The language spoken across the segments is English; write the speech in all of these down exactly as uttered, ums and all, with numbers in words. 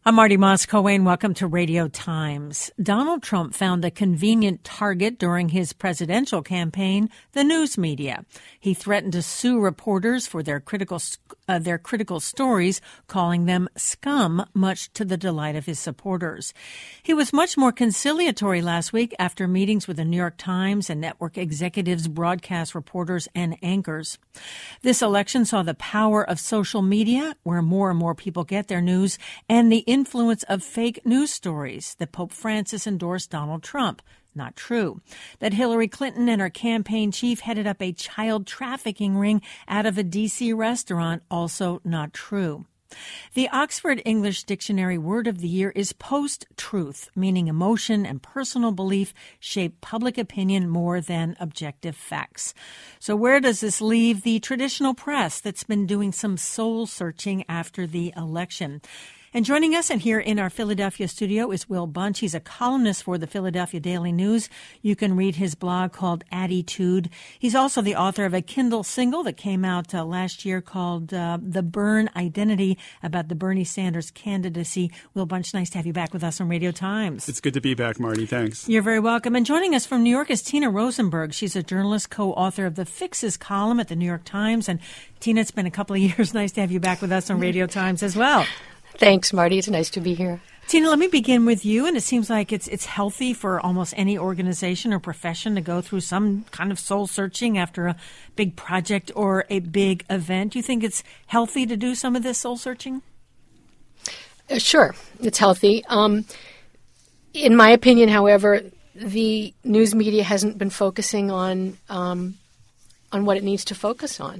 I'm Marty Moss-Coane. Welcome to Radio Times. Donald Trump found a convenient target during his presidential campaign, the news media. He threatened to sue reporters for their critical uh, their critical stories, calling them scum, much to the delight of his supporters. He was much more conciliatory last week after meetings with the New York Times and network executives, broadcast reporters, and anchors. This election saw the power of social media, where more and more people get their news, and the influence of fake news stories that Pope Francis endorsed Donald Trump. Not true. That Hillary Clinton and her campaign chief headed up a child trafficking ring out of a D C restaurant. Also not true. The Oxford English Dictionary word of the year is post-truth, meaning emotion and personal belief shape public opinion more than objective facts. So where does this leave the traditional press that's been doing some soul-searching after the election? And joining us and here in our Philadelphia studio is Will Bunch. He's a columnist for the Philadelphia Daily News. You can read his blog called Attitude. He's also the author of a Kindle single that came out uh, last year called uh, The Byrne Identity, about the Bernie Sanders candidacy. Will Bunch, nice to have you back with us on Radio Times. It's good to be back, Marty. Thanks. You're very welcome. And joining us from New York is Tina Rosenberg. She's a journalist, co-author of the Fixes column at the New York Times. And Tina, it's been a couple of years. Nice to have you back with us on Radio Times as well. Thanks, Marty. It's nice to be here. Tina, let me begin with you. And it seems like it's it's healthy for almost any organization or profession to go through some kind of soul searching after a big project or a big event. Do you think it's healthy to do some of this soul searching? Uh, sure, it's healthy. Um, in my opinion, however, the news media hasn't been focusing on um, on what it needs to focus on.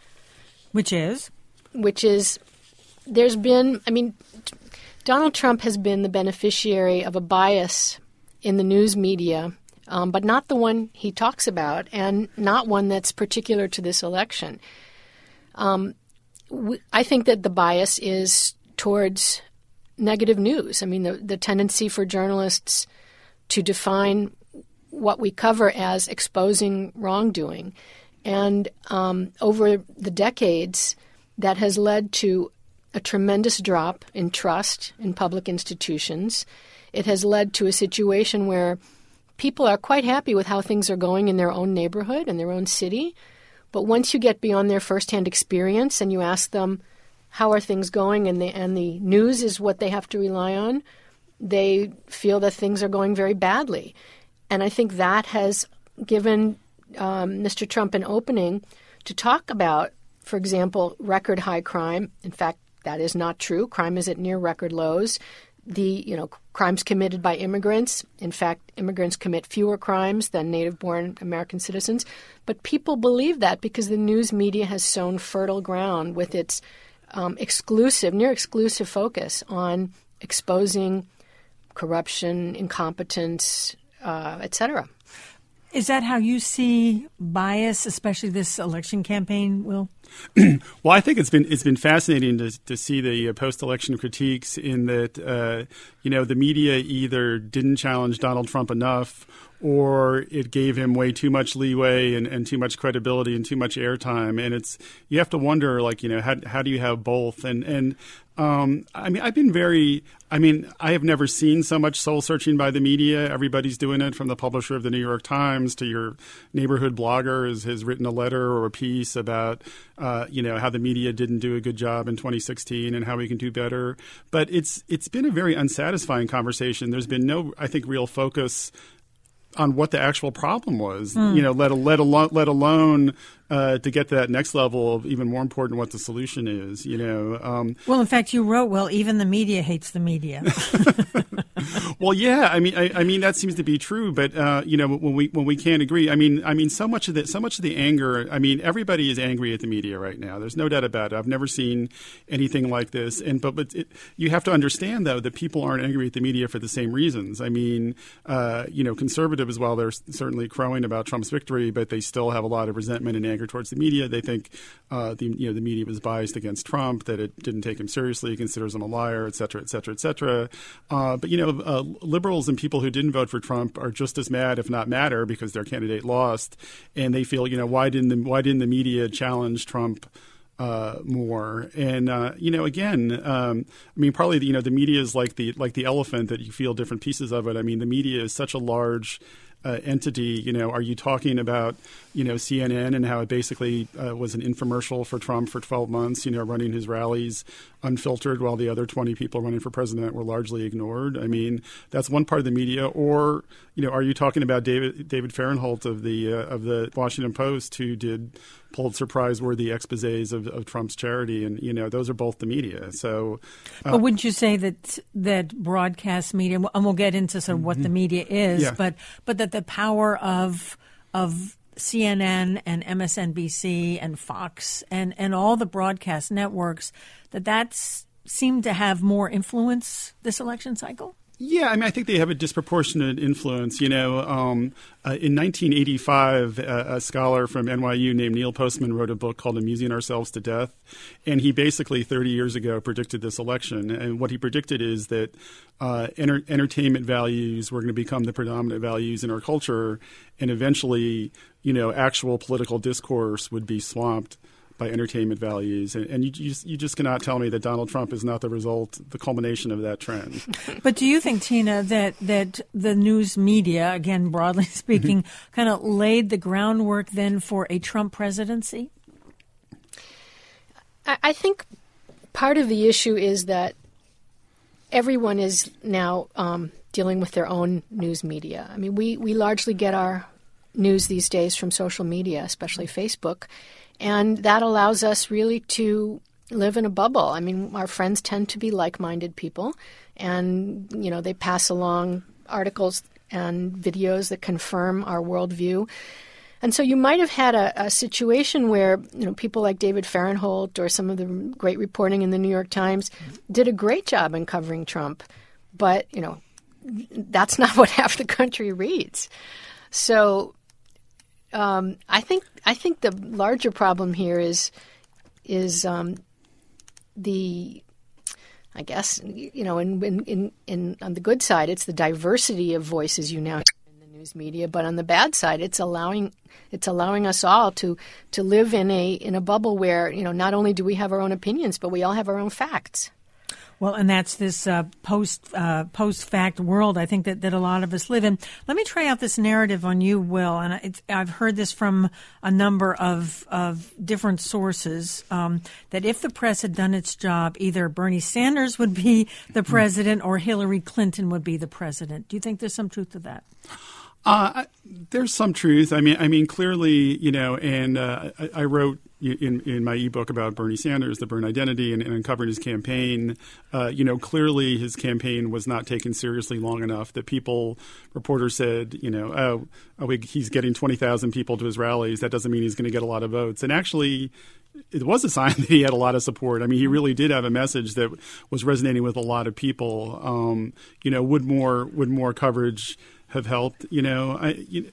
Which is? Which is... There's been, I mean, Donald Trump has been the beneficiary of a bias in the news media, um, but not the one he talks about and not one that's particular to this election. Um, we, I think that the bias is towards negative news. I mean, the, the tendency for journalists to define what we cover as exposing wrongdoing. And um, over the decades, that has led to a tremendous drop in trust in public institutions. It has led to a situation where people are quite happy with how things are going in their own neighborhood and their own city. But once you get beyond their firsthand experience and you ask them, how are things going, and the, and the news is what they have to rely on, they feel that things are going very badly. And I think that has given um, Mister Trump an opening to talk about, for example, record high crime. In fact, that is not true. Crime is at near record lows. The, you know, crimes committed by immigrants. In fact, immigrants commit fewer crimes than native-born American citizens. But people believe that because the news media has sown fertile ground with its um, exclusive, near exclusive focus on exposing corruption, incompetence, uh, et cetera. Is that how you see bias, especially this election campaign, Will? Well, I think it's been it's been fascinating to to see the uh, post-election critiques in that uh, you know the media either didn't challenge Donald Trump enough, or it gave him way too much leeway and, and too much credibility and too much airtime. And it's you have to wonder, like, you know, how how do you have both? And and um, I mean, I've been very. I mean, I have never seen so much soul searching by the media. Everybody's doing it, from the publisher of the New York Times to your neighborhood blogger has, has written a letter or a piece about, uh, you know, how the media didn't do a good job in twenty sixteen and how we can do better. But it's it's been a very unsatisfying conversation. There's been no, I think, real focus on what the actual problem was, mm. you know, let, let, alone, let alone uh, to get to that next level of even more important what the solution is, you know. Um, well, in fact, you wrote, well, even the media hates the media. Well, yeah, I mean, I, I mean that seems to be true, but uh, you know, when we when we can't agree, I mean, I mean, so much of the so much of the anger. I mean, everybody is angry at the media right now. There's no doubt about it. I've never seen anything like this, and but but it, you have to understand though that people aren't angry at the media for the same reasons. I mean, uh, you know, conservatives, while they're certainly crowing about Trump's victory, but they still have a lot of resentment and anger towards the media. They think uh, the you know the media was biased against Trump, that it didn't take him seriously, considers him a liar, et cetera, et cetera, et cetera. Uh, but you know. Uh, liberals and people who didn't vote for Trump are just as mad, if not madder, because their candidate lost, and they feel, you know, why didn't the, why didn't the media challenge Trump uh, more. And uh, you know, again, um, I mean, partly you know the media is like the like the elephant that you feel different pieces of it. I mean, the media is such a large Uh, entity. You know, are you talking about, you know, C N N and how it basically uh, was an infomercial for Trump for twelve months, you know, running his rallies unfiltered while the other twenty people running for president were largely ignored? I mean, that's one part of the media. Or, you know, are you talking about David David Fahrenthold of the uh, of the Washington Post, who did Pulitzer Prize-worthy exposés of, of Trump's charity? And, you know, those are both the media. So, uh, but wouldn't you say that that broadcast media, and we'll get into sort of what the media is, yeah. but but that the power of of C N N and M S N B C and Fox and, and all the broadcast networks, that that's seemed to have more influence this election cycle? Yeah, I mean, I think they have a disproportionate influence. You know, um, uh, in nineteen eighty-five, uh, a scholar from N Y U named Neil Postman wrote a book called Amusing Ourselves to Death. And he basically thirty years ago predicted this election. And what he predicted is that uh, enter- entertainment values were going to become the predominant values in our culture. And eventually, you know, actual political discourse would be swamped by entertainment values. And, and you, you, you just cannot tell me that Donald Trump is not the result, the culmination of that trend. But do you think, Tina, that, that the news media, again, broadly speaking, mm-hmm. kind of laid the groundwork then for a Trump presidency? I, I think part of the issue is that everyone is now um, dealing with their own news media. I mean, we, we largely get our news these days from social media, especially Facebook. And that allows us really to live in a bubble. I mean, our friends tend to be like-minded people, and, you know, they pass along articles and videos that confirm our worldview. And so you might have had a, a situation where, you know, people like David Fahrenthold or some of the great reporting in the New York Times did a great job in covering Trump. But, you know, that's not what half the country reads. So Um, I think I think the larger problem here is is um, the I guess you know in, in, in, in on the good side it's the diversity of voices you now hear in the news media, but on the bad side it's allowing it's allowing us all to to live in a in a bubble where, you know, not only do we have our own opinions, but we all have our own facts. Well, and that's this uh, post uh, post fact world, I think, that, that a lot of us live in. Let me try out this narrative on you, Will, and it's, I've heard this from a number of of different sources, um, that if the press had done its job, either Bernie Sanders would be the president or Hillary Clinton would be the president. Do you think there's some truth to that? Uh, there's some truth. I mean, I mean, clearly, you know, and uh, I, I wrote in in my ebook about Bernie Sanders, the Bern Identity, and, and uncovering his campaign. Uh, you know, clearly his campaign was not taken seriously long enough that people, reporters said, you know, oh, oh he's getting twenty thousand people to his rallies. That doesn't mean he's going to get a lot of votes. And actually, it was a sign that he had a lot of support. I mean, he really did have a message that was resonating with a lot of people. Um, you know, would more would more coverage have helped? You know, I, you,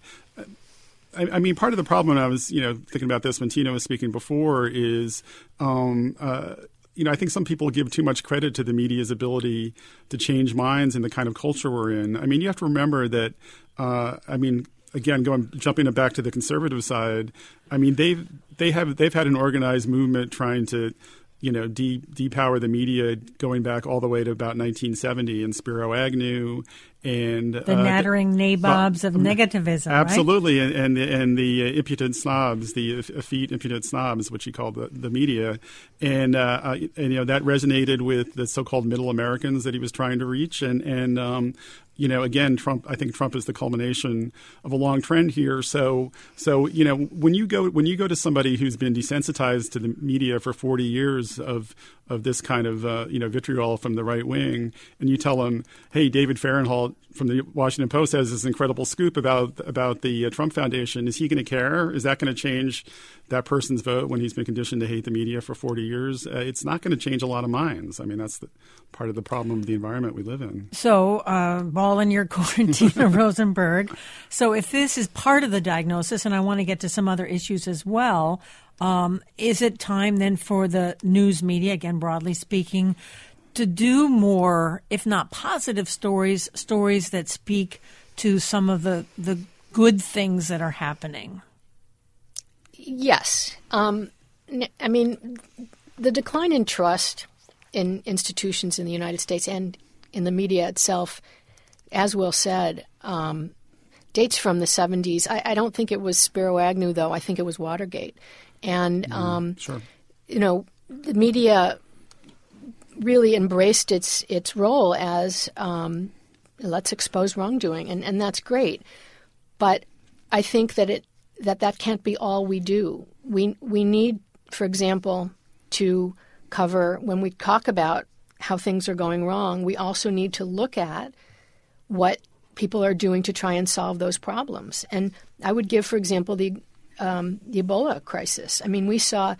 I, I mean, part of the problem when I was, you know, thinking about this when Tina was speaking before is, um, uh, you know, I think some people give too much credit to the media's ability to change minds in the kind of culture we're in. I mean, you have to remember that, uh, I mean, again, going jumping back to the conservative side, I mean, they've they have they've had an organized movement trying to, you know, de- depower the media going back all the way to about nineteen seventy, and Spiro Agnew and the uh, nattering nabobs uh, of negativism. Absolutely, right? and, and and the uh, impudent snobs, the effete impudent snobs, which he called the, the media, and, uh, uh, and you know that resonated with the so-called middle Americans that he was trying to reach, and and. Um, You know, again, Trump. I think Trump is the culmination of a long trend here. So, so you know, when you go when you go to somebody who's been desensitized to the media for forty years of of this kind of uh, you know vitriol from the right wing, and you tell them, "Hey, David Fahrenthold from the Washington Post has this incredible scoop about about the uh, Trump Foundation," is he going to care? Is that going to change that person's vote when he's been conditioned to hate the media for forty years? Uh, it's not going to change a lot of minds. I mean, that's the, part of the problem of the environment we live in. So, uh, ball in your court, Tina Rosenberg. So if this is part of the diagnosis, and I want to get to some other issues as well, um, is it time then for the news media, again, broadly speaking, to do more, if not positive stories, stories that speak to some of the, the good things that are happening? Yes. Um, I mean, the decline in trust in institutions in the United States and in the media itself, as Will said, um, dates from the seventies. I, I don't think it was Spiro Agnew, though. I think it was Watergate. And, um, sure. you know, the media really embraced its its role as um, let's expose wrongdoing, and, and that's great. But I think that it that that can't be all we do. We we need, for example, to cover, when we talk about how things are going wrong, we also need to look at what people are doing to try and solve those problems. And I would give, for example, the um, the Ebola crisis. I mean, we saw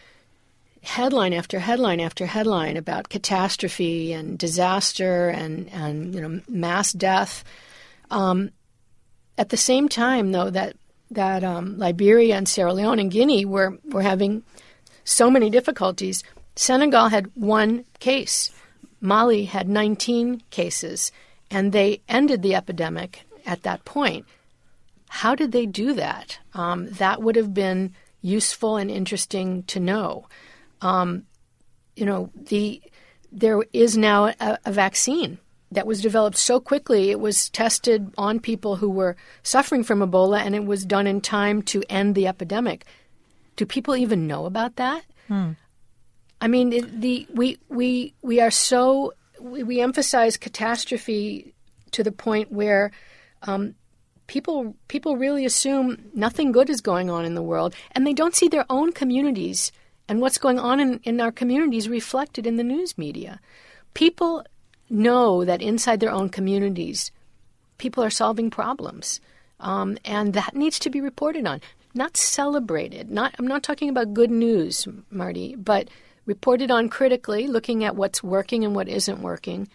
headline after headline after headline about catastrophe and disaster and, and you know, mass death. Um, at the same time, though, that that um, Liberia and Sierra Leone and Guinea were, were having so many difficulties, Senegal had one case. Mali had nineteen cases, and they ended the epidemic at that point. How did they do that? Um, that would have been useful and interesting to know. Um, you know, the there is now a, a vaccine that was developed so quickly. It was tested on people who were suffering from Ebola, and it was done in time to end the epidemic. Do people even know about that? Hmm. I mean, it, the we we we are so we, we emphasize catastrophe to the point where um, people people really assume nothing good is going on in the world, and they don't see their own communities and what's going on in, in our communities reflected in the news media. People know that inside their own communities, people are solving problems, um, and that needs to be reported on, not celebrated. Not I'm not talking about good news, Marty, but reported on critically, looking at what's working and what isn't working.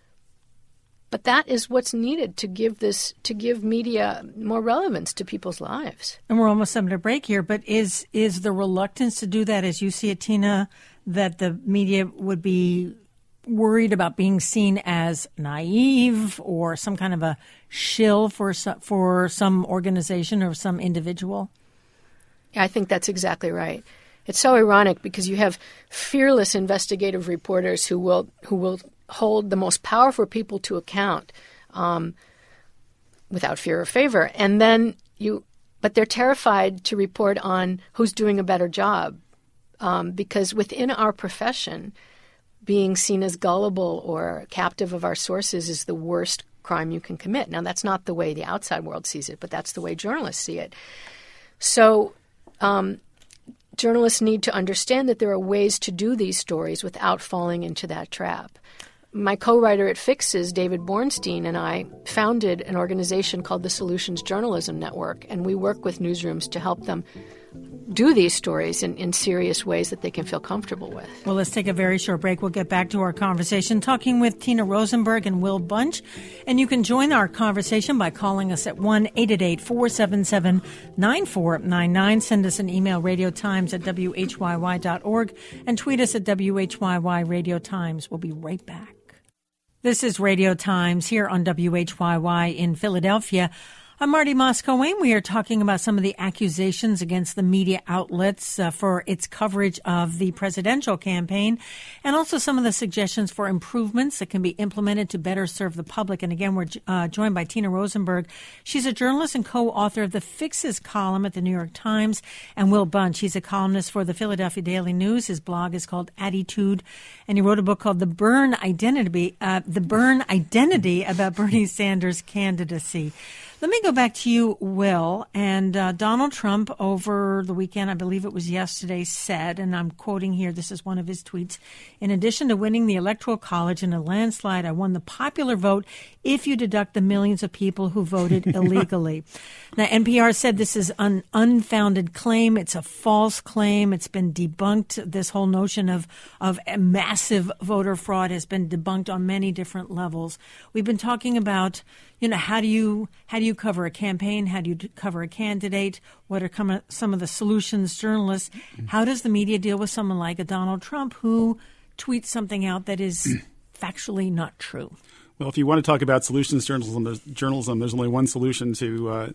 But that is what's needed to give this to give media more relevance to people's lives. And we're almost coming to break here, but is is the reluctance to do that, as you see it, Tina, that the media would be worried about being seen as naive or some kind of a shill for some, for some organization or some individual? Yeah, I think that's exactly right. It's so ironic because you have fearless investigative reporters who will who will hold the most powerful people to account um, without fear or favor, and then you, but they're terrified to report on who's doing a better job, um, because within our profession, being seen as gullible or captive of our sources is the worst crime you can commit. Now, that's not the way the outside world sees it, but that's the way journalists see it. So um, journalists need to understand that there are ways to do these stories without falling into that trap. My co-writer at Fixes, David Bornstein, and I founded an organization called the Solutions Journalism Network, and we work with newsrooms to help them do these stories in, in serious ways that they can feel comfortable with. Well, let's take a very short break. We'll get back to our conversation, talking with Tina Rosenberg and Will Bunch. And you can join our conversation by calling us at one eight eight eight, four seven seven, nine four nine nine. Send us an email, radiotimes at w h y y dot org, and tweet us at W H Y Y Radio Times. We'll be right back. This is Radio Times here on W H Y Y in Philadelphia. I'm Marty Moscow-Wayne. We are talking about some of the accusations against the media outlets uh, for its coverage of the presidential campaign, and also some of the suggestions for improvements that can be implemented to better serve the public. And again, we're uh, joined by Tina Rosenberg. She's a journalist and co-author of the Fixes column at the New York Times, and Will Bunch. He's a columnist for the Philadelphia Daily News. His blog is called Attitude, and he wrote a book called The Byrne Identity, uh, The Byrne Identity about Bernie Sanders' candidacy. Let me go back to you, Will. And uh, Donald Trump over the weekend, I believe it was yesterday, said, and I'm quoting here, this is one of his tweets, "In addition to winning the Electoral College in a landslide, I won the popular vote if you deduct the millions of people who voted illegally." Now, N P R said this is an unfounded claim. It's a false claim. It's been debunked. This whole notion of, of massive voter fraud has been debunked on many different levels. We've been talking about, you know, how do you how do you cover a campaign? How do you cover a candidate? What are some of the solutions, journalists? How does the media deal with someone like a Donald Trump who tweets something out that is factually not true? Well, if you want to talk about solutions journalism, there's, journalism, there's only one solution to uh,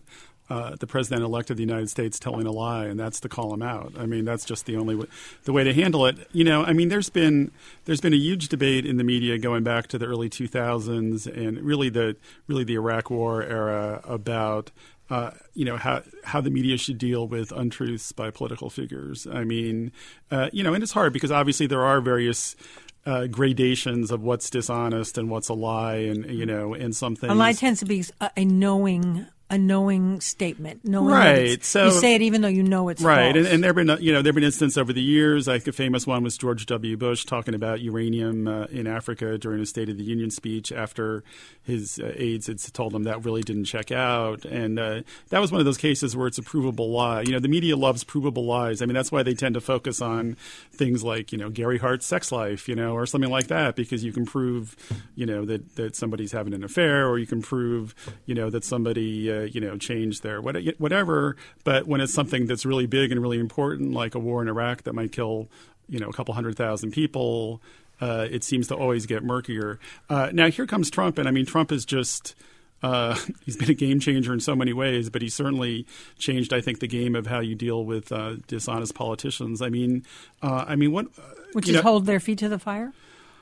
uh, the president-elect of the United States telling a lie, and that's to call him out. I mean, that's just the only way, the way to handle it. You know, I mean, there's been there's been a huge debate in the media going back to the early two thousands and really the really the Iraq War era about Uh, you know, how how the media should deal with untruths by political figures. I mean, uh, you know, and it's hard because obviously there are various uh, gradations of what's dishonest and what's a lie, and you know, and some things. A lie tends to be a, a knowing. A knowing statement, knowing right? So you say it even though you know it's right. false. And, and there've been you know there've been instances over the years. Like a famous one was George W. Bush talking about uranium uh, in Africa during his State of the Union speech after his uh, aides had told him that really didn't check out. And uh, that was one of those cases where it's a provable lie. You know, the media loves provable lies. I mean, that's why they tend to focus on things like you know Gary Hart's sex life, you know, or something like that, because you can prove you know that that somebody's having an affair, or you can prove you know that somebody uh, you know changed their whatever. But when it's something that's really big and really important, like a war in Iraq that might kill, you know, a couple hundred thousand people, uh, it seems to always get murkier. Uh, now here comes Trump, and I mean, Trump is just uh, he's been a game changer in so many ways, but he certainly changed, I think, the game of how you deal with uh, dishonest politicians. I mean, uh, I mean, what uh, which is know, hold their feet to the fire.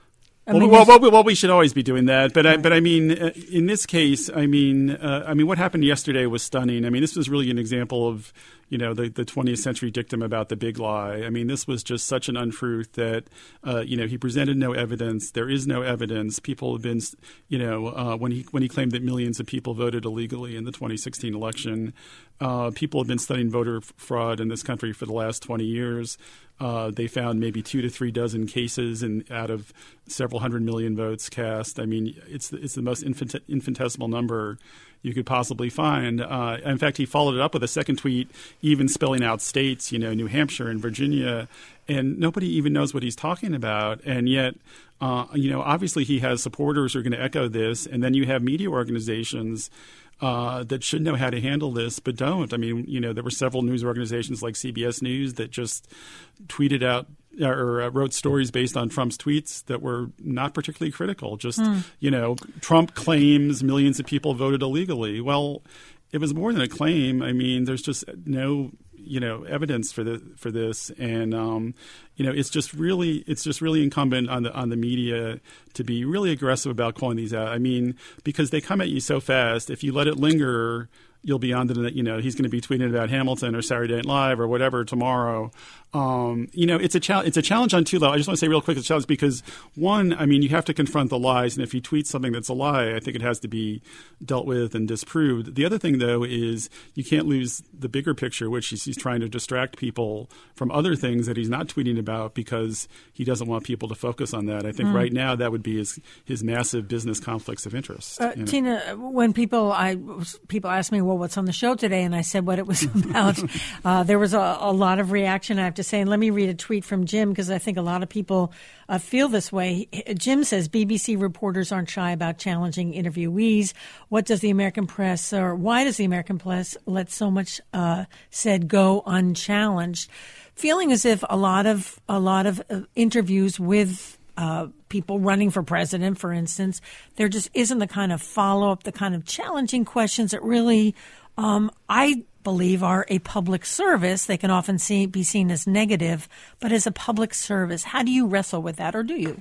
I well, mean, well, well, well, we should always be doing that, but right. I, but I mean, uh, in this case, I mean, uh, I mean, what happened yesterday was stunning. I mean, this was really an example of, you know, the, the twentieth century dictum about the big lie. I mean, this was just such an untruth that, uh, you know, he presented no evidence. There is no evidence. People have been, you know, uh, when he when he claimed that millions of people voted illegally in the twenty sixteen election, uh, people have been studying voter fraud in this country for the last twenty years. Uh, they found maybe two to three dozen cases in, out of several hundred million votes cast. I mean, it's it's the most infant, infinitesimal number you could possibly find. Uh, in fact, he followed it up with a second tweet, even spelling out states, you know, New Hampshire and Virginia, and nobody even knows what he's talking about. And yet, uh, you know, obviously he has supporters who are going to echo this, and then you have media organizations Uh, that should know how to handle this, but don't. I mean, you know, there were several news organizations like C B S News that just tweeted out or uh, wrote stories based on Trump's tweets that were not particularly critical. Just, mm. you know, Trump claims millions of people voted illegally. Well, it was more than a claim. I mean, there's just no, you know, evidence for the for this, and um, you know, it's just really it's just really incumbent on the on the media to be really aggressive about calling these out. I mean, because they come at you so fast. If you let it linger, you'll be on to the, you know, he's going to be tweeting about Hamilton or Saturday Night Live or whatever tomorrow. Um, you know, it's a challenge. It's a challenge on two levels. I just want to say real quick, it's a challenge because one, I mean, you have to confront the lies, and if he tweets something that's a lie, I think it has to be dealt with and disproved. The other thing, though, is you can't lose the bigger picture, which is he's trying to distract people from other things that he's not tweeting about because he doesn't want people to focus on that. I think mm. right now that would be his his massive business conflicts of interest. Uh, you know? Tina, when people I people ask me, well, what's on the show today, and I said what it was about, uh, there was a, a lot of reaction, I have to say. And let me read a tweet from Jim because I think a lot of people uh, feel this way. Jim says, B B C reporters aren't shy about challenging interviewees. What does the American press, or why does the American press let so much uh, said go unchallenged? Feeling as if a lot of a lot of uh, interviews with uh, people running for president, for instance, there just isn't the kind of follow-up, the kind of challenging questions that really, um, I believe, are a public service. They can often see, be seen as negative, but as a public service. How do you wrestle with that, or do you?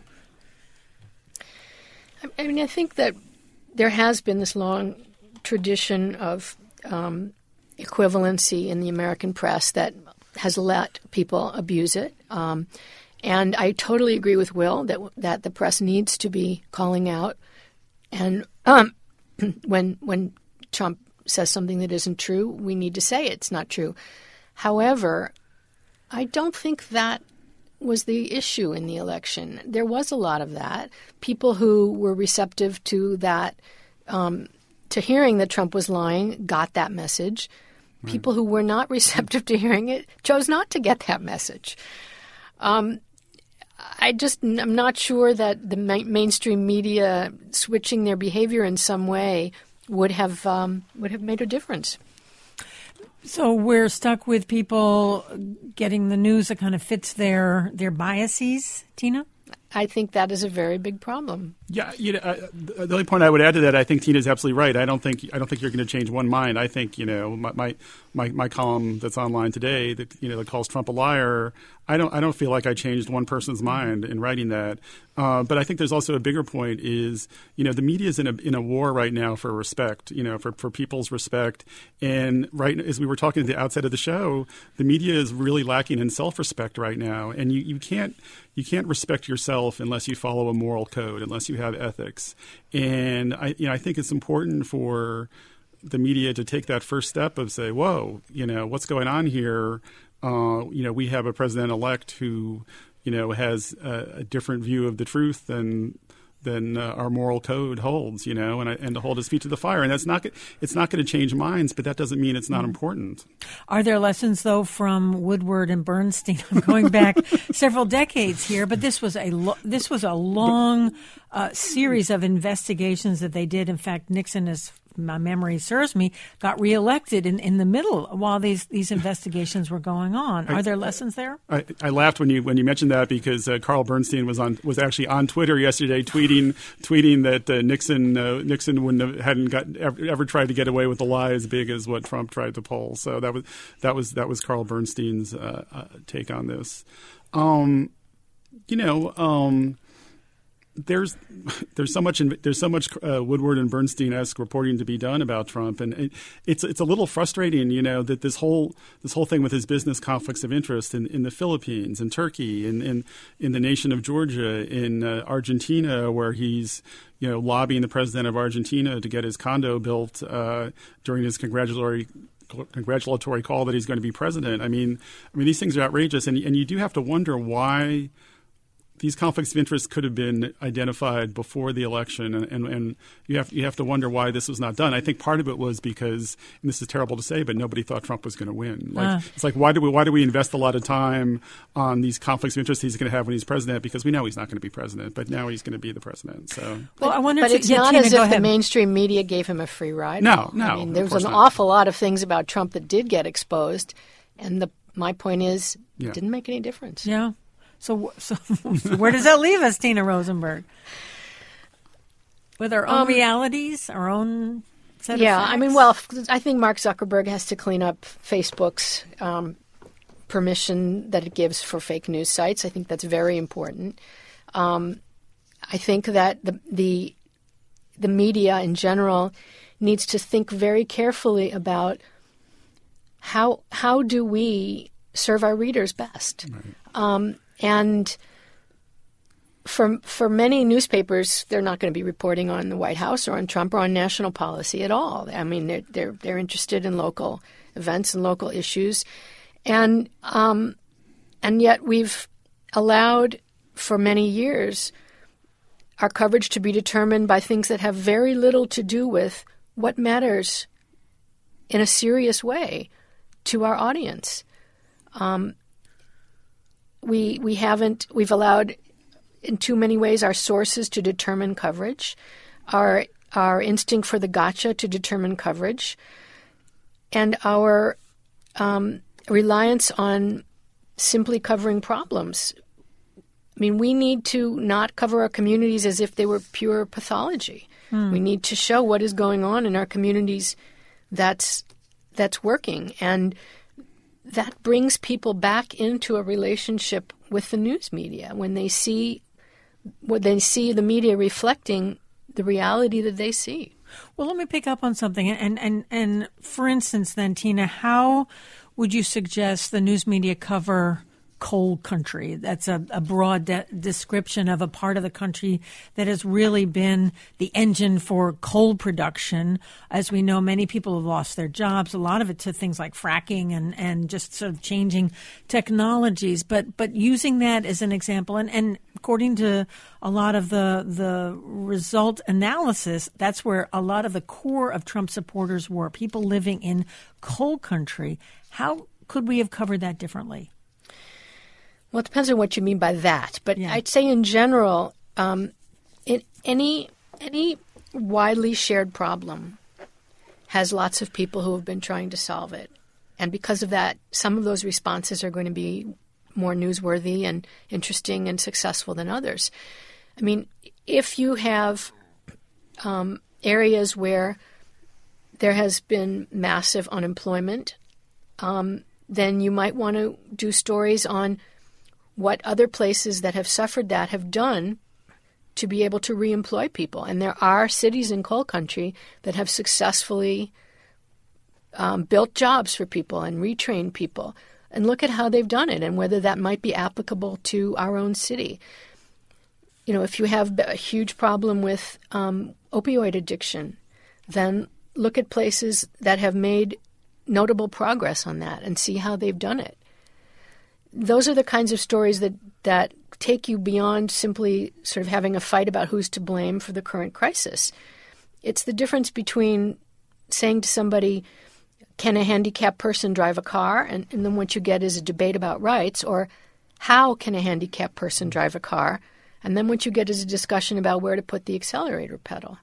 I mean, I think that there has been this long tradition of um, equivalency in the American press that has let people abuse it. Um, and I totally agree with Will that that the press needs to be calling out. And um, when when Trump says something that isn't true, we need to say it's not true. However, I don't think that was the issue in the election. There was a lot of that. People who were receptive to that, um, to hearing that Trump was lying, got that message. Right. People who were not receptive to hearing it chose not to get that message. Um, I just, I'm not sure that the ma- mainstream media switching their behavior in some way would have um, would have made a difference. So we're stuck with people getting the news that kind of fits their their biases, Tina? I think that is a very big problem. Yeah, you know, uh, the only point I would add to that, I think Tina's absolutely right. I don't think I don't think you're going to change one mind. I think you know my, my my my column that's online today that you know that calls Trump a liar. I don't I don't feel like I changed one person's mind in writing that. Uh, but I think there's also a bigger point is you know the media is in a in a war right now for respect. You know for, for people's respect. And right as we were talking at the outset of the show, the media is really lacking in self-respect right now. And you, you can't you can't respect yourself unless you follow a moral code, unless you have ethics. And I you know I think it's important for the media to take that first step of say, whoa, you know what's going on here. Uh, you know, we have a president-elect who, you know, has a, a different view of the truth than than uh, our moral code holds. You know, and I, and to hold his feet to the fire, and that's not it's not going to change minds, but that doesn't mean it's not important. Are there lessons though from Woodward and Bernstein? I'm going back several decades here, but this was a lo- this was a long uh, series of investigations that they did. In fact, Nixon is. My memory serves me, got reelected in, in the middle while these, these investigations were going on. Are I, there lessons there? I, I laughed when you when you mentioned that because uh, Carl Bernstein was on was actually on Twitter yesterday tweeting tweeting that uh, Nixon uh, Nixon wouldn't have, hadn't got ever, ever tried to get away with a lie as big as what Trump tried to pull. So that was that was that was Carl Bernstein's uh, uh, take on this. Um, you know. Um, There's there's so much there's so much uh, Woodward and Bernstein-esque reporting to be done about Trump, and it, it's it's a little frustrating, you know, that this whole this whole thing with his business conflicts of interest in, in the Philippines, in Turkey, in in, in the nation of Georgia, in uh, Argentina, where he's you know lobbying the president of Argentina to get his condo built uh, during his congratulatory. congratulatory call that he's going to be president. I mean, I mean these things are outrageous, and and you do have to wonder why. These conflicts of interest could have been identified before the election, and, and, and you have you have to wonder why this was not done. I think part of it was because, and this is terrible to say, but nobody thought Trump was going to win. Like, uh. It's like why do we why do we invest a lot of time on these conflicts of interest he's going to have when he's president? Because we know he's not going to be president, but now he's going to be the president. So, well, but, I wonder. But to, it's yeah, not Tina, as if ahead. the mainstream media gave him a free ride. No, no. I mean, there was an not. awful lot of things about Trump that did get exposed, and the my point is, yeah. it didn't make any difference. Yeah. So, so, so where does that leave us, Tina Rosenberg? With our own um, realities, our own set yeah, of facts? I mean, well, I think Mark Zuckerberg has to clean up Facebook's um, permission that it gives for fake news sites. I think that's very important. Um, I think that the, the the media in general needs to think very carefully about how how do we serve our readers best. Right. Um, And for for many newspapers, they're not going to be reporting on the White House or on Trump or on national policy at all. I mean, they're they're, they're interested in local events and local issues, and um, and yet we've allowed for many years our coverage to be determined by things that have very little to do with what matters in a serious way to our audience. Um, We we haven't we've allowed in too many ways our sources to determine coverage, our our instinct for the gotcha to determine coverage, and our um, reliance on simply covering problems. I mean, we need to not cover our communities as if they were pure pathology. Hmm. We need to show what is going on in our communities that's that's working, and that brings people back into a relationship with the news media when they see when they see the media reflecting the reality that they see. Well, let me pick up on something. And, and, and for instance, then, Tina, how would you suggest the news media cover coal country? That's a, a broad de- description of a part of the country that has really been the engine for coal production. As we know, many people have lost their jobs, a lot of it to things like fracking and, and just sort of changing technologies. But but using that as an example, and, and according to a lot of the the result analysis, that's where a lot of the core of Trump supporters were, people living in coal country. How could we have covered that differently? Well, it depends on what you mean by that. But yeah. I'd say in general, um, in any any widely shared problem has lots of people who have been trying to solve it. And because of that, some of those responses are going to be more newsworthy and interesting and successful than others. I mean, if you have um, areas where there has been massive unemployment, um, then you might want to do stories on what other places that have suffered that have done to be able to reemploy people. And there are cities in coal country that have successfully um, built jobs for people and retrained people. And look at how they've done it and whether that might be applicable to our own city. You know, if you have a huge problem with um, opioid addiction, then look at places that have made notable progress on that and see how they've done it. Those are the kinds of stories that, that take you beyond simply sort of having a fight about who's to blame for the current crisis. It's the difference between saying to somebody, can a handicapped person drive a car? And, and then what you get is a debate about rights, or how can a handicapped person drive a car? And then what you get is a discussion about where to put the accelerator pedal.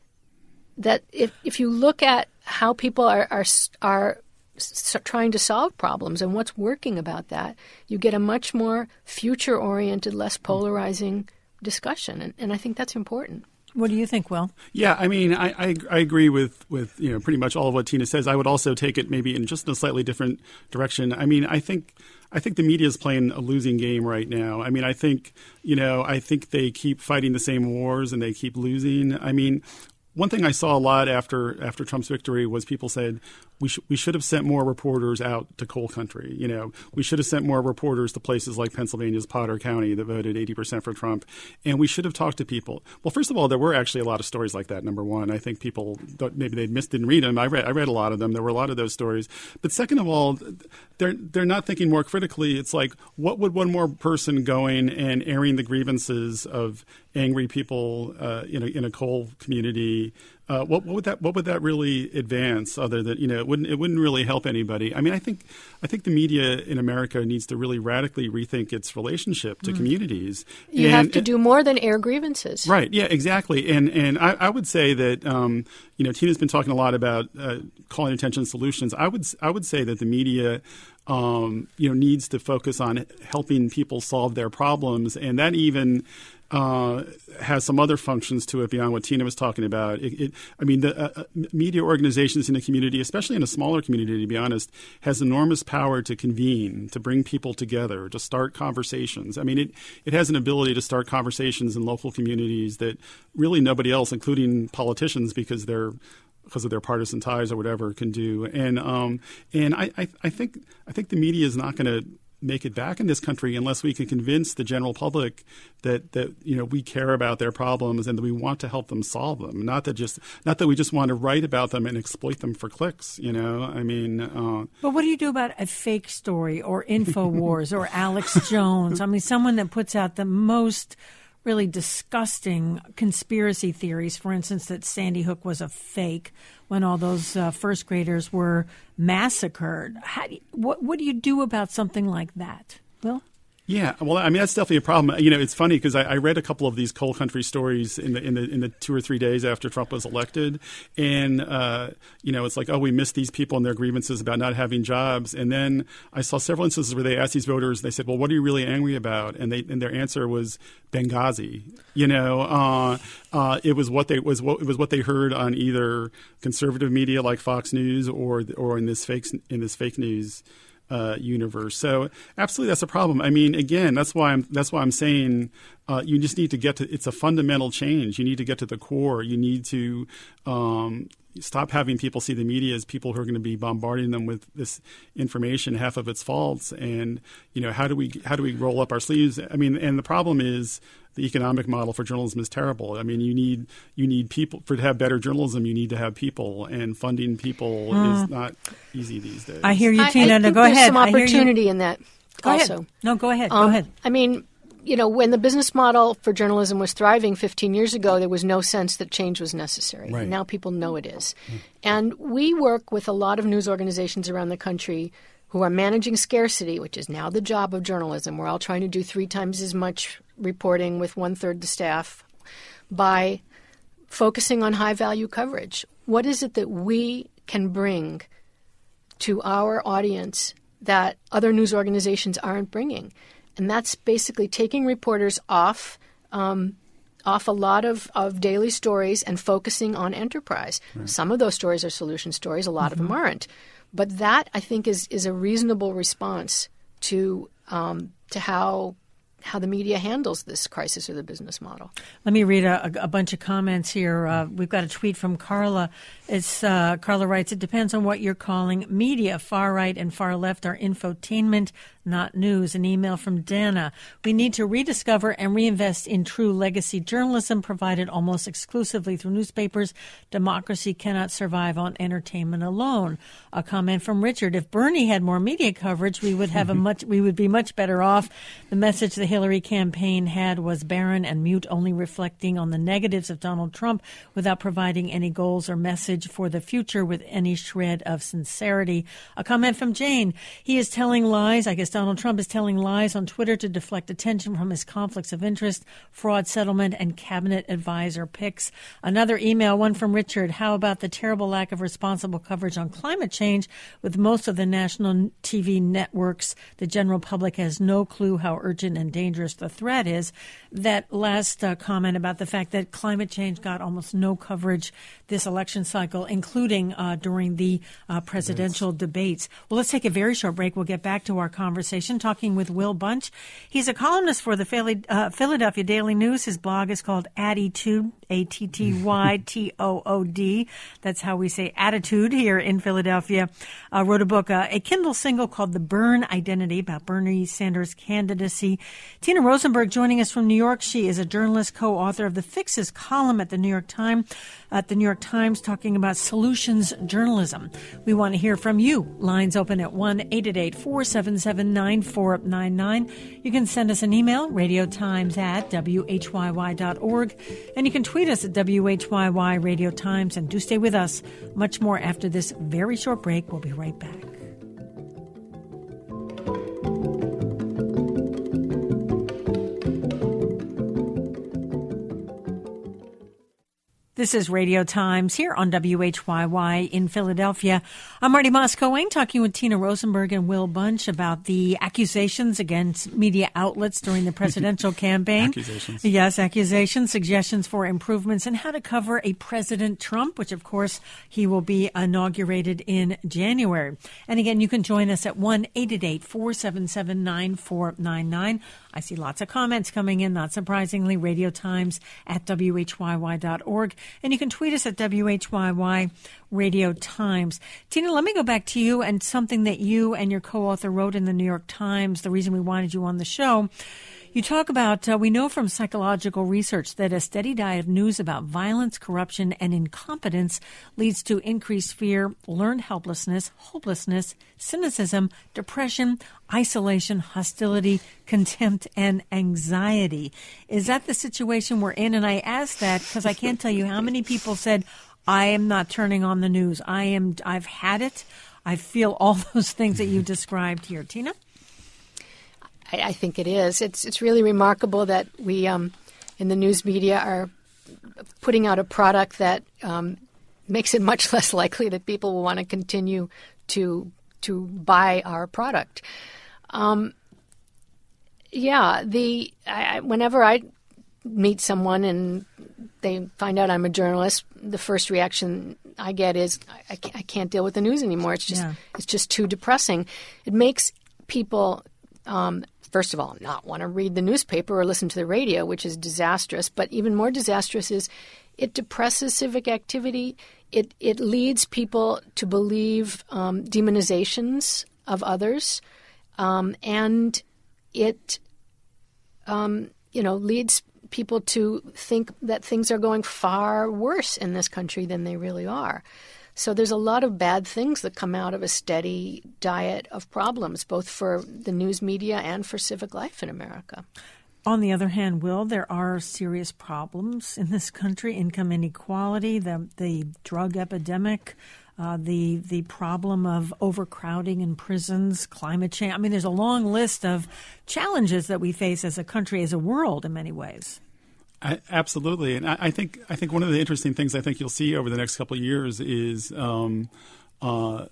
That if, if you look at how people are, are, are trying to solve problems and what's working about that, you get a much more future-oriented, less polarizing discussion. And, and I think that's important. What do you think, Will? Yeah, I mean, I, I, I agree with, with you know pretty much all of what Tina says. I would also take it maybe in just a slightly different direction. I mean, I think I think the media is playing a losing game right now. I mean, I think you know I think they keep fighting the same wars and they keep losing. I mean, one thing I saw a lot after after Trump's victory was people said we sh- we should have sent more reporters out to coal country. You know, we should have sent more reporters to places like Pennsylvania's Potter County that voted eighty percent for Trump, and we should have talked to people. Well, first of all, there were actually a lot of stories like that. Number one, I think people thought maybe they missed didn't read them. I read I read a lot of them. There were a lot of those stories. But second of all, they're they're not thinking more critically. It's like, what would one more person going and airing the grievances of angry people uh, in a in a coal community? Uh, what, what would that what would that really advance? Other than you know, it wouldn't it wouldn't really help anybody. I mean, I think I think the media in America needs to really radically rethink its relationship to mm. communities. You and, have to do more than air grievances, right? Yeah, exactly. And and I, I would say that um, you know, Tina's been talking a lot about uh, calling attention to solutions. I would I would say that the media um, you know needs to focus on helping people solve their problems, and that even. Uh, has some other functions to it beyond what Tina was talking about. It, it, I mean, the uh, media organizations in the community, especially in a smaller community, to be honest, has enormous power to convene, to bring people together, to start conversations. I mean, it, it has an ability to start conversations in local communities that really nobody else, including politicians, because they're because of their partisan ties or whatever, can do. And um, and I, I, I think I think the media is not going to make it back in this country unless we can convince the general public that, that you know we care about their problems and that we want to help them solve them. Not that just not that we just want to write about them and exploit them for clicks. You know, I mean. Uh, but what do you do about a fake story or InfoWars or Alex Jones? I mean, someone that puts out the most really disgusting conspiracy theories, for instance, that Sandy Hook was a fake when all those uh, first graders were massacred. How do you, what, what do you do about something like that? Will? Yeah, well, I mean, that's definitely a problem. You know, it's funny because I, I read a couple of these coal country stories in the in the in the two or three days after Trump was elected, and uh, you know, it's like, oh, we missed these people and their grievances about not having jobs. And then I saw several instances where they asked these voters, they said, well, what are you really angry about? And they and their answer was Benghazi. You know, uh, uh, it was what they was what it was what they heard on either conservative media like Fox News or or in this fake in this fake news. Uh, universe. So absolutely, that's a problem. I mean, again, that's why I'm that's why I'm saying uh, you just need to get to. It's a fundamental change. You need to get to the core. You need to um, stop having people see the media as people who are going to be bombarding them with this information, half of it's false. And you know, how do we how do we roll up our sleeves? I mean, and the problem is the economic model for journalism is terrible. I mean, you need you need people for to have better journalism. You need to have people, and funding people mm. is not easy these days. I hear you, Tina. I, I no, think go there's ahead. Some opportunity in that. Go also. ahead. No, go ahead. Um, go ahead. I mean, you know, when the business model for journalism was thriving fifteen years ago, there was no sense that change was necessary. Right. Now people know it is. Mm. And we work with a lot of news organizations around the country who are managing scarcity, which is now the job of journalism. We're all trying to do three times as much reporting with one-third the staff by focusing on high-value coverage. What is it that we can bring to our audience that other news organizations aren't bringing. And that's basically taking reporters off um, off a lot of, of daily stories and focusing on enterprise. Right. Some of those stories are solution stories. A lot mm-hmm. of them aren't. But that, I think, is, is a reasonable response to um, to how how the media handles this crisis of the business model. Let me read a, a bunch of comments here. Uh, we've got a tweet from Carla. It's uh, Carla writes, it depends on what you're calling media. Far right and far left are infotainment, not news. An email from Dana. We need to rediscover and reinvest in true legacy journalism provided almost exclusively through newspapers. Democracy cannot survive on entertainment alone. A comment from Richard. If Bernie had more media coverage, we would have a much we would be much better off. The message the Hillary campaign had was barren and mute, only reflecting on the negatives of Donald Trump without providing any goals or message for the future with any shred of sincerity. A comment from Jane. He is telling lies. I guess Donald Trump is telling lies on Twitter to deflect attention from his conflicts of interest, fraud settlement, and cabinet advisor picks. Another email, one from Richard. How about the terrible lack of responsible coverage on climate change with most of the national T V networks? The general public has no clue how urgent and dangerous the threat is. That last uh, comment about the fact that climate change got almost no coverage this election cycle, including uh, during the uh, presidential debates. Well, let's take a very short break. We'll get back to our conversation talking with Will Bunch. He's a columnist for the Philly, uh, Philadelphia Daily News. His blog is called Attitude, A T T Y T O O D. That's how we say attitude here in Philadelphia. Uh, wrote a book, uh, a Kindle single called The Byrne Identity, about Bernie Sanders' candidacy. Tina Rosenberg joining us from New York. She is a journalist, co-author of the Fixes column at the New York Times, at the New York Times, talking about solutions journalism. We want to hear from you. Lines open at one eight eight eight, four seven seven, nine four nine nine. You can send us an email, radiotimes at W H Y Y dot org, and you can tweet us at W H Y Y Radio Times. And do stay with us. Much more after this very short break. We'll be right back. This is Radio Times here on W H Y Y in Philadelphia. I'm Marty Moscoe talking with Tina Rosenberg and Will Bunch about the accusations against media outlets during the presidential campaign. Accusations. Yes, accusations, suggestions for improvements, and how to cover a President Trump, which, of course, he will be inaugurated in January. And again, you can join us at one eight eight eight, four seven seven, nine four nine nine. I see lots of comments coming in, not surprisingly, Radio Times at W H Y Y dot org. And you can tweet us at W H Y Y Radio Times. Tina, let me go back to you and something that you and your co-author wrote in the New York Times, the reason we wanted you on the show. You talk about, uh, we know from psychological research that a steady diet of news about violence, corruption, and incompetence leads to increased fear, learned helplessness, hopelessness, cynicism, depression, isolation, hostility, contempt, and anxiety. Is that the situation we're in? And I ask that because I can't tell you how many people said, I am not turning on the news. I am, I've had it. I feel all those things that you described here. Tina? I, I think it is. It's it's really remarkable that we um, in the news media are putting out a product that um, makes it much less likely that people will want to continue to to buy our product. Um, yeah, the I, whenever I meet someone and they find out I'm a journalist, the first reaction I get is I, I can't deal with the news anymore. It's just yeah. it's just too depressing. It makes people. Um, First of all, not want to read the newspaper or listen to the radio, which is disastrous. But even more disastrous is it depresses civic activity. It it leads people to believe um, demonizations of others, um, and it um, you know leads people to think that things are going far worse in this country than they really are. So there's a lot of bad things that come out of a steady diet of problems, both for the news media and for civic life in America. On the other hand, Will, there are serious problems in this country: income inequality, the the drug epidemic, uh, the the problem of overcrowding in prisons, climate change. I mean, there's a long list of challenges that we face as a country, as a world, in many ways. I, absolutely, and I, I think I think one of the interesting things I think you'll see over the next couple of years is um, uh,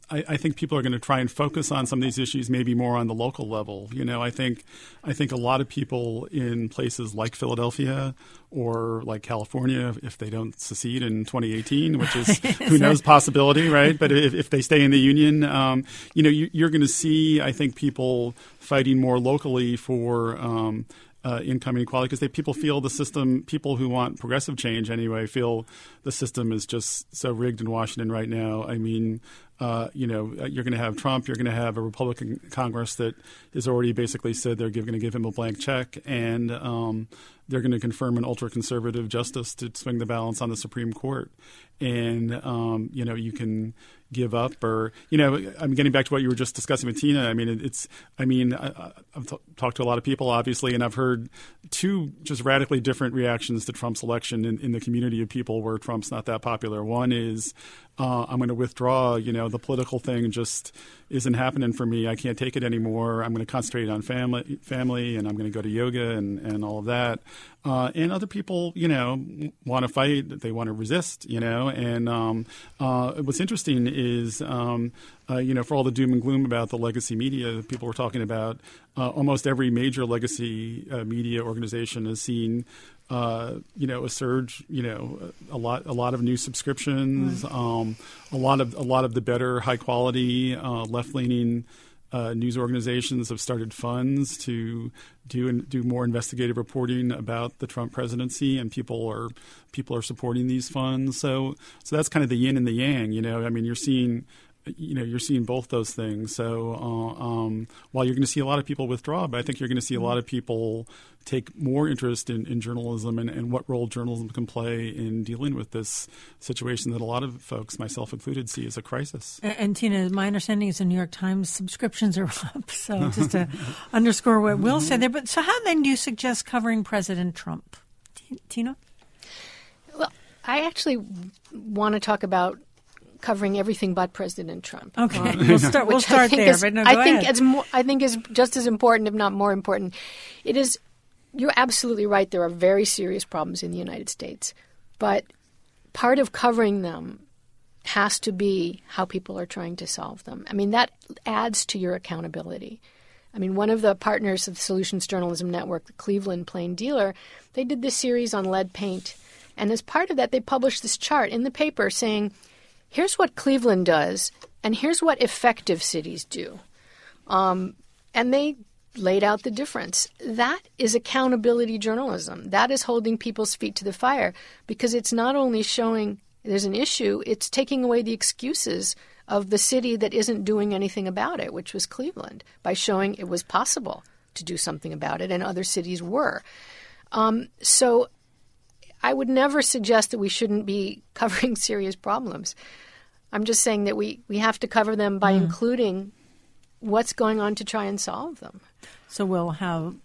I, I think people are going to try and focus on some of these issues, maybe more on the local level. You know, I think I think a lot of people in places like Philadelphia or like California, if they don't secede in twenty eighteen, which is who knows, possibility, right? But if, if they stay in the union, um, you know, you, you're going to see, I think, people fighting more locally for um, uh, income inequality because they people feel the system. People who want progressive change anyway feel the system is just so rigged in Washington right now. I mean. Uh, you know, you're going to have Trump. You're going to have a Republican Congress that has already basically said they're going to give him a blank check, and um, they're going to confirm an ultra-conservative justice to swing the balance on the Supreme Court. And um, you know, you can give up, or you know, I'm getting back to what you were just discussing with Tina. I mean, it's. I mean, I, I've t- talked to a lot of people, obviously, and I've heard two just radically different reactions to Trump's election in, in the community of people where Trump's not that popular. One is, uh, I'm going to withdraw. You know, the political thing just isn't happening for me. I can't take it anymore. I'm going to concentrate on family, family, and I'm going to go to yoga and, and all of that. Uh, and other people, you know, want to fight. They want to resist. You know, and um, uh, what's interesting is, um, uh, you know, for all the doom and gloom about the legacy media, people were talking about. Uh, almost every major legacy uh, media organization has seen. Uh, you know, a surge. You know, a lot, a lot of new subscriptions. Right. Um, a lot of, a lot of the better, high quality, uh, left leaning uh, news organizations have started funds to do and do more investigative reporting about the Trump presidency, and people are people are supporting these funds. So, so that's kind of the yin and the yang. You know, I mean, you're seeing. You know, you're seeing both those things. So uh, um, while you're going to see a lot of people withdraw, but I think you're going to see a lot of people take more interest in, in journalism and, and what role journalism can play in dealing with this situation that a lot of folks, myself included, see as a crisis. And, and Tina, my understanding is the New York Times subscriptions are up. So just to underscore what Will said there. But so how then do you suggest covering President Trump? T- Tina? Well, I actually want to talk about covering everything but President Trump. Okay, um, we'll start. We'll start there. Is, but no, I go think ahead. it's more. I think is just as important, if not more important. It is. You're absolutely right. There are very serious problems in the United States, but part of covering them has to be how people are trying to solve them. I mean, that adds to your accountability. I mean, one of the partners of the Solutions Journalism Network, the Cleveland Plain Dealer, they did this series on lead paint, and as part of that, they published this chart in the paper saying, here's what Cleveland does, and here's what effective cities do. Um, and they laid out the difference. That is accountability journalism. That is holding people's feet to the fire, because it's not only showing there's an issue, it's taking away the excuses of the city that isn't doing anything about it, which was Cleveland, by showing it was possible to do something about it, and other cities were. Um, so I would never suggest that we shouldn't be covering serious problems. I'm just saying that we, we have to cover them by mm. including what's going on to try and solve them. So, Will, how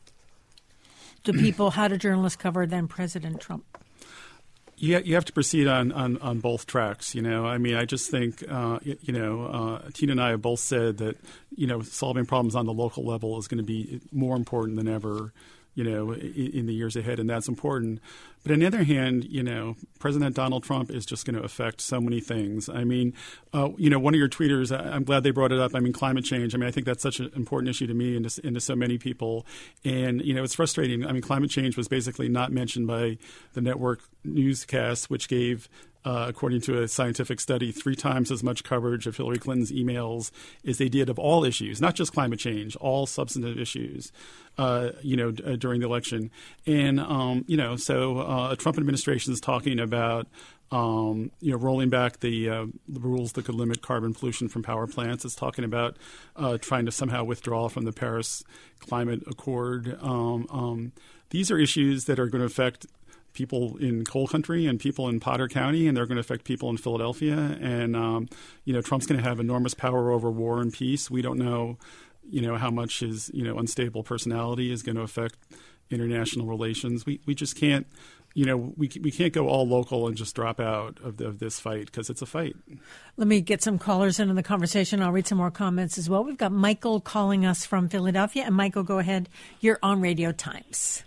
do people, how do journalists cover then President Trump? Yeah, you have to proceed on, on, on both tracks. You know, I mean, I just think, uh, you, you know, uh, Tina and I have both said that, you know, solving problems on the local level is going to be more important than ever, you know, in, in the years ahead, and that's important. But on the other hand, you know, President Donald Trump is just going to affect so many things. I mean, uh, you know, one of your tweeters, I'm glad they brought it up. I mean, climate change. I mean, I think that's such an important issue to me and to, and to so many people. And, you know, it's frustrating. I mean, climate change was basically not mentioned by the network newscast, which gave Uh, according to a scientific study, three times as much coverage of Hillary Clinton's emails as they did of all issues, not just climate change, all substantive issues, uh, you know, d- uh, during the election. And, um, you know, so uh, a Trump administration is talking about, um, you know, rolling back the, uh, the rules that could limit carbon pollution from power plants. It's talking about uh, trying to somehow withdraw from the Paris Climate Accord. Um, um, these are issues that are going to affect people in coal country and people in Potter County, and they're going to affect people in Philadelphia. And, um, you know, Trump's going to have enormous power over war and peace. We don't know, you know, how much his, you know, unstable personality is going to affect international relations. We we just can't, you know, we we can't go all local and just drop out of, the, of this fight, because it's a fight. Let me get some callers into the conversation. I'll read some more comments as well. We've got Michael calling us from Philadelphia. And Michael, go ahead. You're on Radio Times.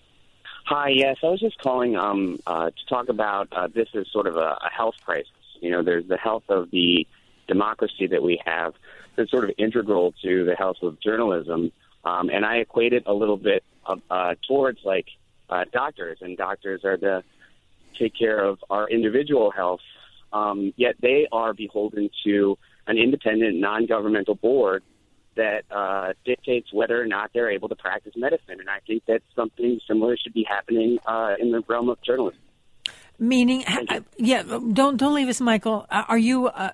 Hi, yes. I was just calling um, uh, to talk about uh, this as sort of a, a health crisis. You know, there's the health of the democracy that we have that's sort of integral to the health of journalism. Um, and I equate it a little bit of, uh, towards like uh, doctors, and doctors are to take care of our individual health, um, yet they are beholden to an independent, non-governmental board that uh, dictates whether or not they're able to practice medicine. And I think that something similar should be happening uh, in the realm of journalism. Meaning, uh, yeah, don't don't leave us, Michael. Are you uh,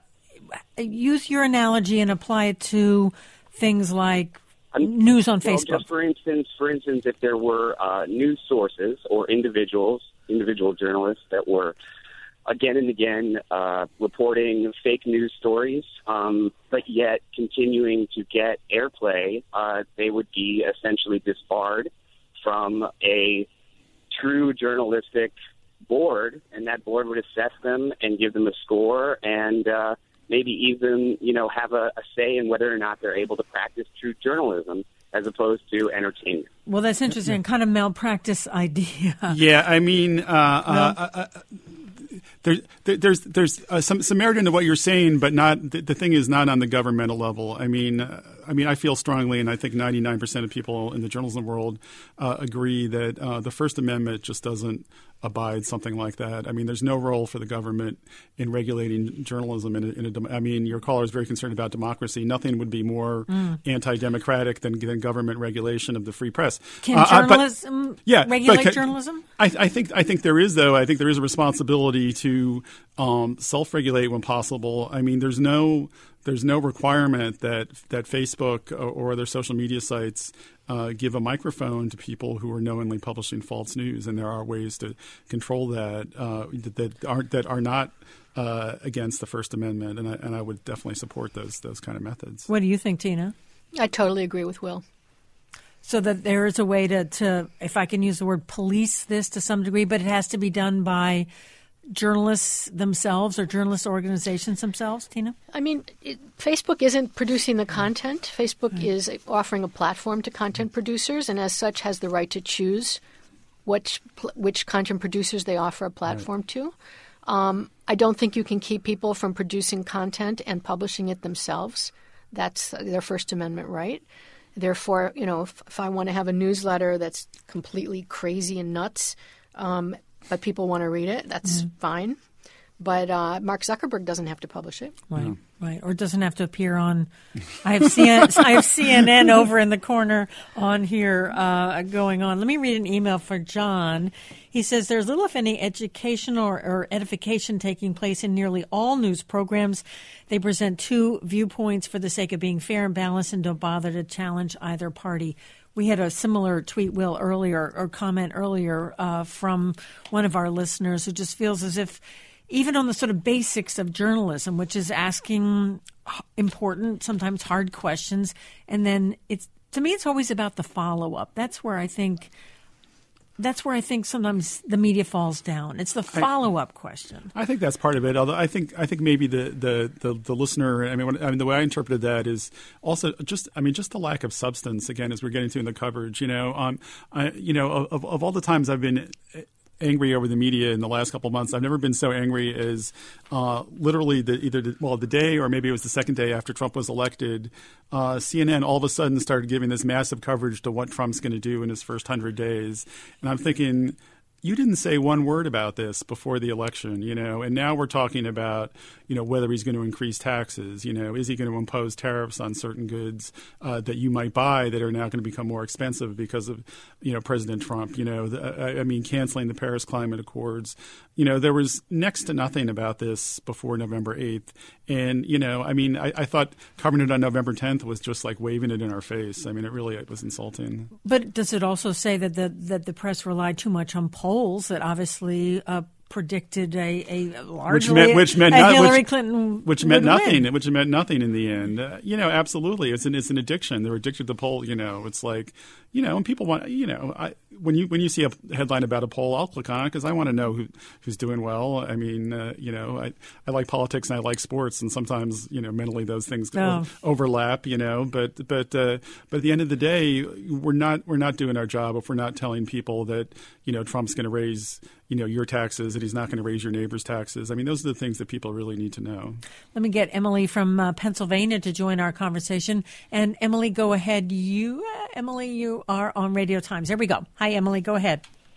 use your analogy and apply it to things like I'm, news on well, Facebook? Just for instance, for instance, if there were uh, news sources or individuals, individual journalists that were again and again uh, reporting fake news stories, um, but yet continuing to get airplay, uh, they would be essentially disbarred from a true journalistic board, and that board would assess them and give them a score and uh, maybe even, you know, have a, a say in whether or not they're able to practice true journalism as opposed to entertainment. Well, that's interesting. Kind of malpractice idea. Yeah, I mean, uh, no? uh, uh, uh, there, there, there's there's uh, some, some merit into what you're saying, but not the, the thing is not on the governmental level. I mean, uh, I mean, I feel strongly, and I think ninety-nine percent of people in the journalism world uh, agree that uh, the First Amendment just doesn't abide something like that. I mean, there's no role for the government in regulating journalism. In a, in a, I mean, your caller is very concerned about democracy. Nothing would be more mm. anti-democratic than, than government regulation of the free press. Can uh, journalism but, yeah, regulate but, journalism? I, I think I think there is, though. I think there is a responsibility to um, self-regulate when possible. I mean, there's no there's no requirement that that Facebook or, or other social media sites uh, give a microphone to people who are knowingly publishing false news, and there are ways to control that uh, that, that aren't that are not uh, against the First Amendment, and I, and I would definitely support those those kind of methods. What do you think, Tina? I totally agree with Will. So that there is a way to, to, if I can use the word, police this to some degree, but it has to be done by journalists themselves or journalist organizations themselves, Tina? I mean, it, Facebook isn't producing the content. Facebook right. is offering a platform to content producers, and as such has the right to choose which, which content producers they offer a platform right. to. Um, I don't think you can keep people from producing content and publishing it themselves. That's their First Amendment right. Therefore, you know, if, if I want to have a newsletter that's completely crazy and nuts, um, but people want to read it, that's mm-hmm. fine. But uh, Mark Zuckerberg doesn't have to publish it. Right, no. right. Or doesn't have to appear on – I have C N N, I have C N N over in the corner on here uh, going on. Let me read an email for John. He says there's little, if any, education or, or edification taking place in nearly all news programs. They present two viewpoints for the sake of being fair and balanced and don't bother to challenge either party. We had a similar tweet, Will, earlier or comment earlier uh, from one of our listeners who just feels as if – even on the sort of basics of journalism, which is asking important, sometimes hard questions, and then it's to me, it's always about the follow-up. That's where I think that's where I think sometimes the media falls down. It's the follow-up I, question. I think that's part of it. Although I think I think maybe the the, the, the listener. I mean, when, I mean, the way I interpreted that is also just. I mean, just the lack of substance. Again, as we're getting to in the coverage, you know, um, I, you know, of, of all the times I've been angry over the media in the last couple of months, I've never been so angry as uh, literally the, either the, well the day or maybe it was the second day after Trump was elected. Uh, C N N all of a sudden started giving this massive coverage to what Trump's going to do in his first hundred days, and I'm thinking, you didn't say one word about this before the election, you know, and now we're talking about, you know, whether he's going to increase taxes, you know, is he going to impose tariffs on certain goods uh, that you might buy that are now going to become more expensive because of, you know, President Trump, you know, the, I mean, canceling the Paris Climate Accords. You know, there was next to nothing about this before November eighth. And, you know, I mean, I, I thought covering it on November tenth was just like waving it in our face. I mean, it really it was insulting. But does it also say that the, that the press relied too much on polls that obviously uh, predicted a, a largely which meant, which meant a not, Hillary which, Clinton which meant nothing, win. which meant nothing in the end. Uh, you know, absolutely, it's an it's an addiction. They're addicted to poll. You know, it's like, you know, and people want, you know, I, when you when you see a headline about a poll, I'll click on it because I want to know who who's doing well. I mean, uh, you know, I, I like politics and I like sports, and sometimes, you know, mentally those things oh. overlap, you know. But but uh, but at the end of the day, we're not we're not doing our job if we're not telling people that, you know, Trump's going to raise, you know, your taxes, and he's not going to raise your neighbor's taxes. I mean, those are the things that people really need to know. Let me get Emily from uh, Pennsylvania to join our conversation. And Emily, go ahead. You, uh, Emily, you are on Radio Times. There we go. Hi, Emily. Go ahead.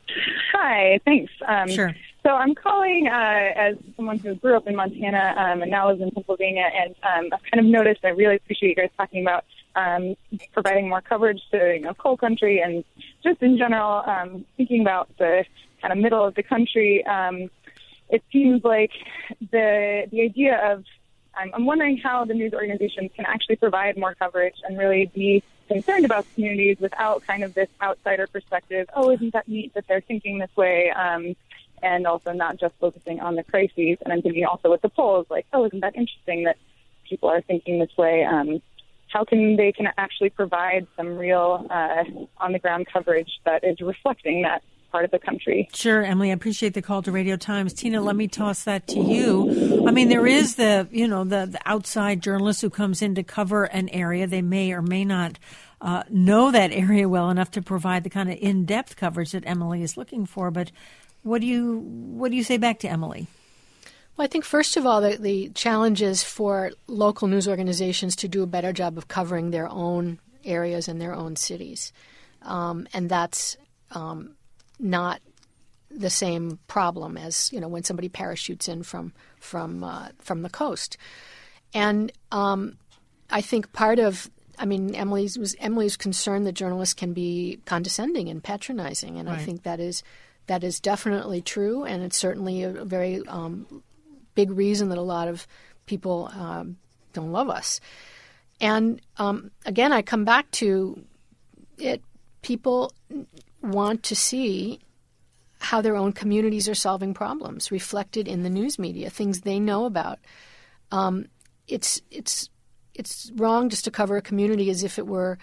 Hi. Thanks. Um, sure. So I'm calling uh, as someone who grew up in Montana um, and now lives in Pennsylvania, and um, I've kind of noticed, I really appreciate you guys talking about um, providing more coverage to, you know, coal country, and just in general, um, thinking about the kind of middle of the country. Um, it seems like the the idea of, I'm, I'm wondering how the news organizations can actually provide more coverage and really be concerned about communities without kind of this outsider perspective. Oh, isn't that neat that they're thinking this way? Um, and also not just focusing on the crises. And I'm thinking also with the polls, like, oh, isn't that interesting that people are thinking this way? Um, how can they can actually provide some real uh, on-the-ground coverage that is reflecting that part of the country? Sure, Emily, I appreciate the call to Radio Times. Tina, let me toss that to you. I mean, there is the, you know, the, the outside journalist who comes in to cover an area. They may or may not uh, know that area well enough to provide the kind of in-depth coverage that Emily is looking for. But what do you what do you say back to Emily? Well, I think, first of all, the, the challenge is for local news organizations to do a better job of covering their own areas and their own cities. Um, and that's um, not the same problem as, you know, when somebody parachutes in from from uh, from the coast. And um, I think part of, I mean, Emily's was Emily's concerned that journalists can be condescending and patronizing, and right. I think that is that is definitely true, and it's certainly a very um, big reason that a lot of people um, don't love us. And um, again, I come back to it. People want to see how their own communities are solving problems reflected in the news media, things they know about. Um, it's it's it's wrong just to cover a community as if it were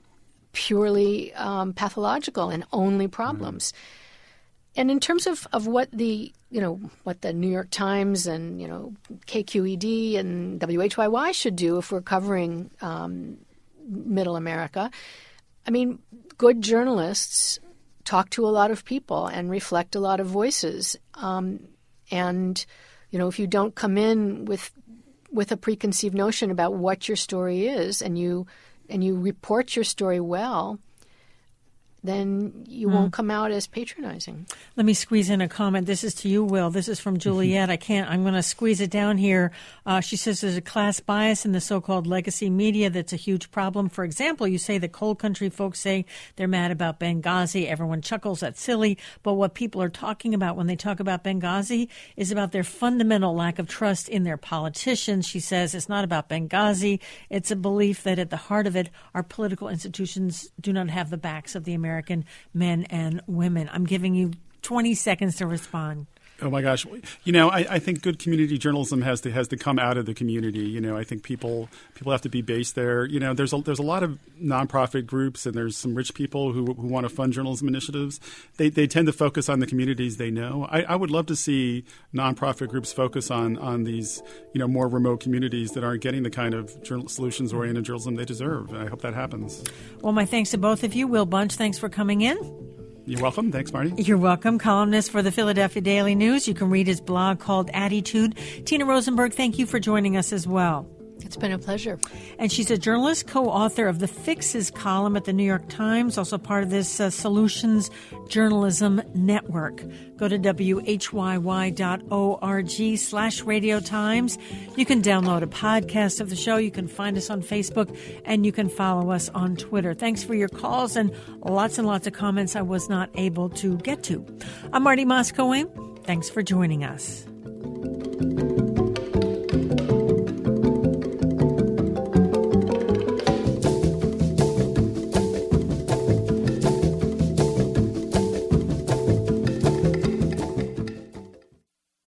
purely um, pathological and only problems. Mm-hmm. And in terms of, of what the you know what the New York Times and you know K Q E D and W H Y Y should do if we're covering um, Middle America, I mean, good journalists talk to a lot of people and reflect a lot of voices. Um, and, you know, if you don't come in with with a preconceived notion about what your story is and you and you report your story well, then you mm. won't come out as patronizing. Let me squeeze in a comment. This is to you, Will. This is from Juliet. I can't, I'm going to squeeze it down here. Uh, she says there's a class bias in the so-called legacy media that's a huge problem. For example, you say the coal country folks say they're mad about Benghazi. Everyone chuckles, that's silly. But what people are talking about when they talk about Benghazi is about their fundamental lack of trust in their politicians. She says it's not about Benghazi. It's a belief that at the heart of it, our political institutions do not have the backs of the American American men and women. I'm giving you twenty seconds to respond. Oh my gosh! You know, I, I think good community journalism has to has to come out of the community. You know, I think people people have to be based there. You know, there's a there's a lot of nonprofit groups and there's some rich people who who want to fund journalism initiatives. They they tend to focus on the communities they know. I, I would love to see nonprofit groups focus on on these you know more remote communities that aren't getting the kind of journal, solutions oriented journalism they deserve. I hope that happens. Well, my thanks to both of you. Will Bunch, thanks for coming in. You're welcome. Thanks, Marty. You're welcome. Columnist for the Philadelphia Daily News. You can read his blog called Attitude. Tina Rosenberg, thank you for joining us as well. It's been a pleasure. And she's a journalist, co-author of the Fixes column at the New York Times, also part of this uh, Solutions Journalism Network. Go to W H Y Y dot org slash Radio Times. You can download a podcast of the show. You can find us on Facebook, and you can follow us on Twitter. Thanks for your calls and lots and lots of comments I was not able to get to. I'm Marty Moscoe. Thanks for joining us.